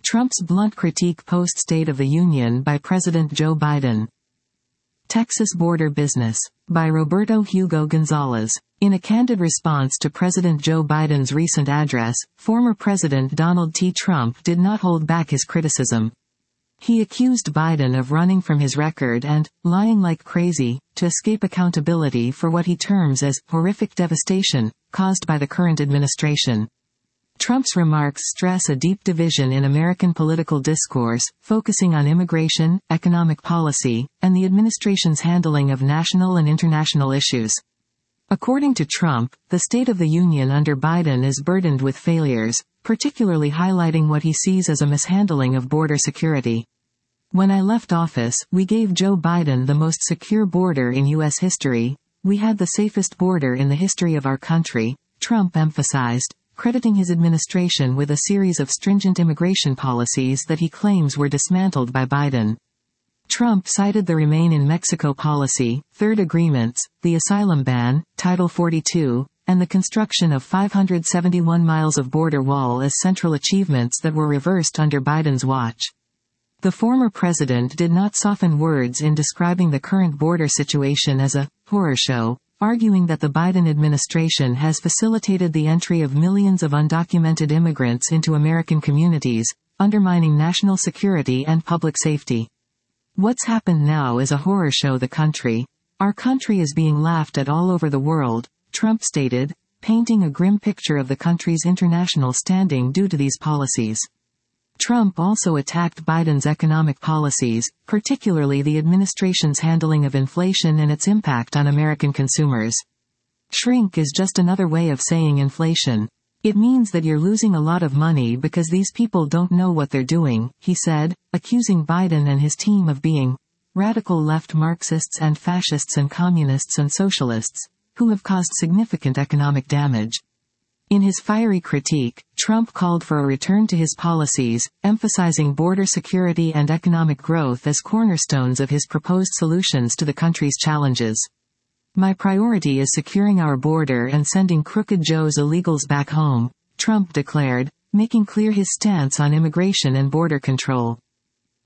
Trump's blunt critique post-State of the Union by President Joe Biden. Texas Border Business. By Roberto Hugo Gonzalez. In a candid response to President Joe Biden's recent address, former President Donald T. Trump did not hold back his criticism. He accused Biden of running from his record and lying like crazy to escape accountability for what he terms as horrific devastation caused by the current administration. Trump's remarks stress a deep division in American political discourse, focusing on immigration, economic policy, and the administration's handling of national and international issues. According to Trump, the State of the Union under Biden is burdened with failures, particularly highlighting what he sees as a mishandling of border security. When I left office, we gave Joe Biden the most secure border in U.S. history. We had the safest border in the history of our country, Trump emphasized, crediting his administration with a series of stringent immigration policies that he claims were dismantled by Biden. Trump cited the Remain in Mexico policy, third agreements, the asylum ban, Title 42, and the construction of 571 miles of border wall as central achievements that were reversed under Biden's watch. The former president did not soften words in describing the current border situation as a horror show, arguing that the Biden administration has facilitated the entry of millions of undocumented immigrants into American communities, undermining national security and public safety. What's happened now is a horror show. Our country is being laughed at all over the world, Trump stated, painting a grim picture of the country's international standing due to these policies. Trump also attacked Biden's economic policies, particularly the administration's handling of inflation and its impact on American consumers. Shrink is just another way of saying inflation. It means that you're losing a lot of money because these people don't know what they're doing, he said, accusing Biden and his team of being radical left Marxists and fascists and communists and socialists, who have caused significant economic damage. In his fiery critique, Trump called for a return to his policies, emphasizing border security and economic growth as cornerstones of his proposed solutions to the country's challenges. My priority is securing our border and sending crooked Joe's illegals back home, Trump declared, making clear his stance on immigration and border control.